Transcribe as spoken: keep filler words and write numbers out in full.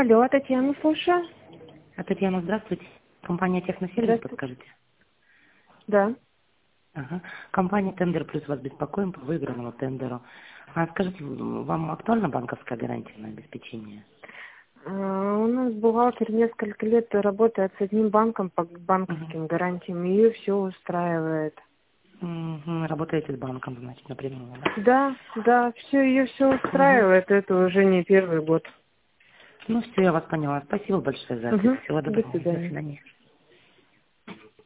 Алло, Татьяна, слушаю. А, Татьяна, здравствуйте. Компания Техносервис, подскажите. Да. Ага. Компания Тендер Плюс вас беспокоим по выигранному тендеру. А скажите, вам актуальна банковская гарантия на обеспечение? А, У нас бухгалтер несколько лет работает с одним банком по банковским Угу. гарантиям, и ее все устраивает. Угу. Работаете с банком, значит, напрямую, да? Да, да, все, ее все Угу. устраивает, это уже не первый год. Ну все, я вас поняла. Спасибо большое за ответ. Угу. Всего До доброго. До свидания. свидания.